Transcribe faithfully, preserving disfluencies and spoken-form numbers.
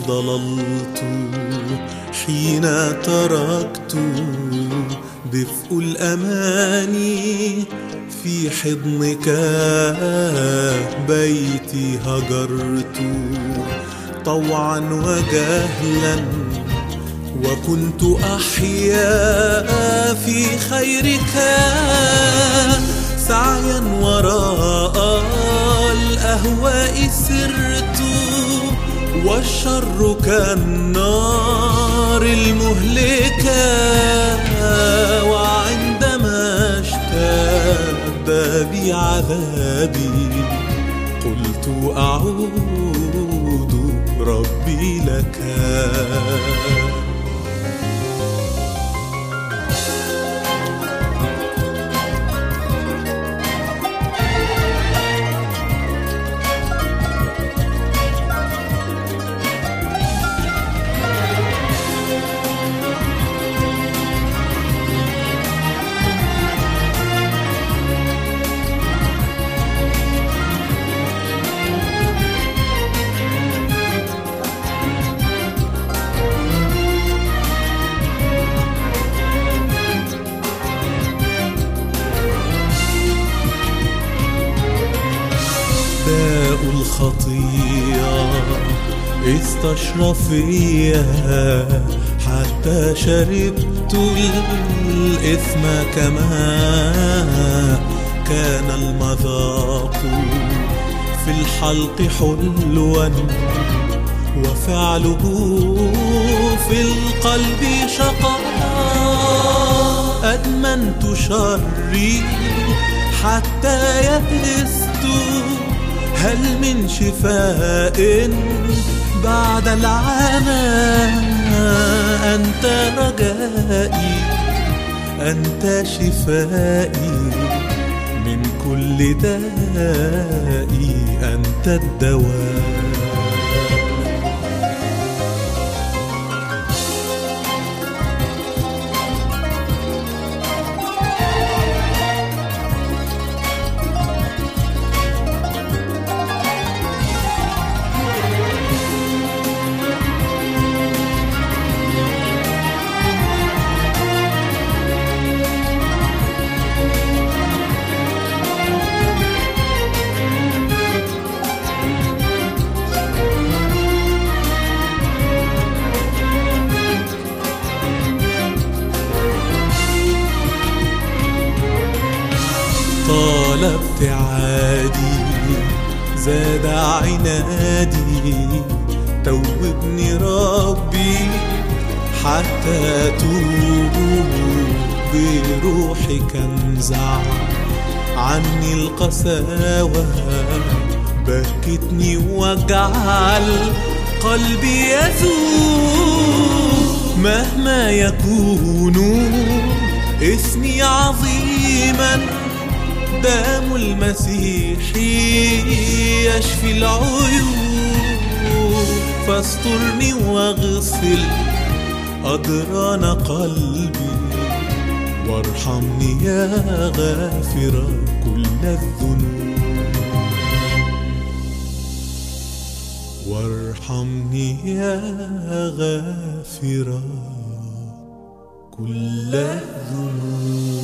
ضللت حين تركت دفء الأماني في حضنك بيتي هجرت طوعا وجهلا وكنت أحيا في خيرك سعيا وراء الأهواء سرت والشر كالنار المهلكة وعندما اشتد بي عذابي قلت أعود ربي لك. داء الخطيئة استشرف فيها حتى شربت الإثم كما كان المذاق في الحلق حلوا وفعله في القلب شقاء أدمنت شري حتى يئست هل من شفاء بعد العمى أنت رجائي أنت شفائي من كل دائي أنت الدواء. طال ابتعادي زاد عنادي توبني ربي حتى أتوب بروحك انزع عني القساوة بكتني واجعل قلبي يذوب مهما يكون اسمي عظيما دم المسيح يشفي العيوب فاسترني واغسل أدران قلبي وارحمني يا غافر كل الذنوب وارحمني يا غافر كل الذنوب.